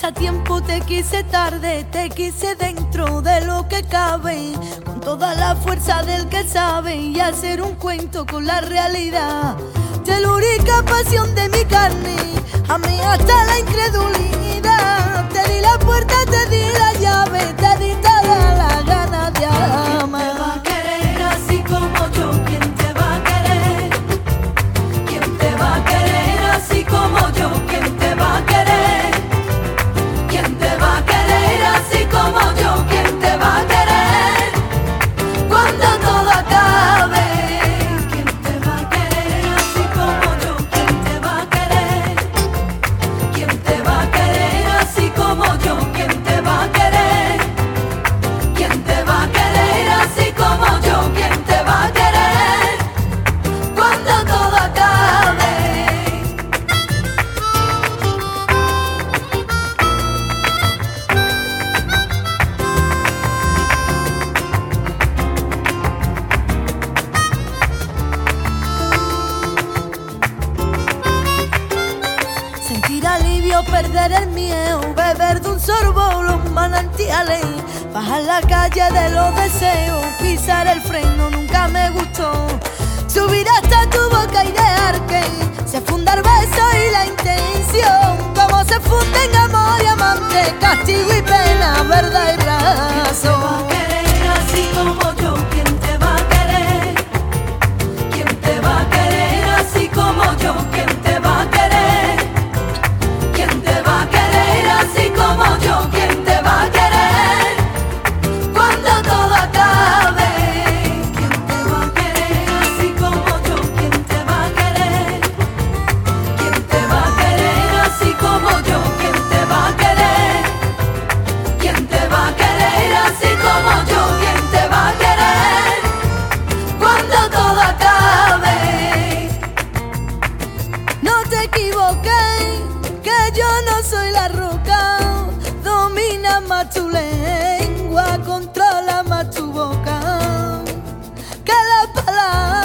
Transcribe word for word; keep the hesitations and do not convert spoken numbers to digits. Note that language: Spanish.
quise a tiempo, te quise tarde, te quise dentro de lo que cabe, con toda la fuerza del que sabe y hacer un cuento con la realidad. Telúrica pasión de mi carne, a mí hasta la incredulidad. Te di la puerta, te di la llave, te di toda la gana de amar. ¿Quién te va a querer así como yo? ¿Quién te va a querer? ¿Quién te va a querer así como yo? ¿Quién te va a querer? ¿Quién te va a querer así como yo? ¿Quién te va a querer? Cuando todo acabe. ¿Quién te va a querer así como yo? ¿Quién te va a querer? ¿Quién te va a querer así como yo? ¿Quién te va a querer? ¿Quién te va a querer así como yo? ¿Quién te va a querer? Cuando todo acabe. Sentir alivio, perder el miedo, beber de un sorbo los manantiales, bajar la calle de los deseos, pisar el freno nunca me gustó, subir hasta tu boca y dejar que se funda el beso y la intención, como se funden amor y amante, castigo y pena, verdad y razón. ¿Quién te va a querer así como yo? ¿Quién te va a querer? ¿Quién te va a querer así como yo? ¿Quién te va a querer? ¿Quién te va a querer así como yo? ¿Quién te va a querer? Cuando todo acabe. ¿Quién te va a querer así como yo? ¿Quién te va a querer? ¿Quién te va a querer así como yo? ¿Quién te va a querer? ¿Quién te va a querer así como yo? ¿Quién te va a querer? Cuando todo acabe. No te equivoques, que yo no soy la roca, domina más tu lengua, controla más tu boca, que la palabra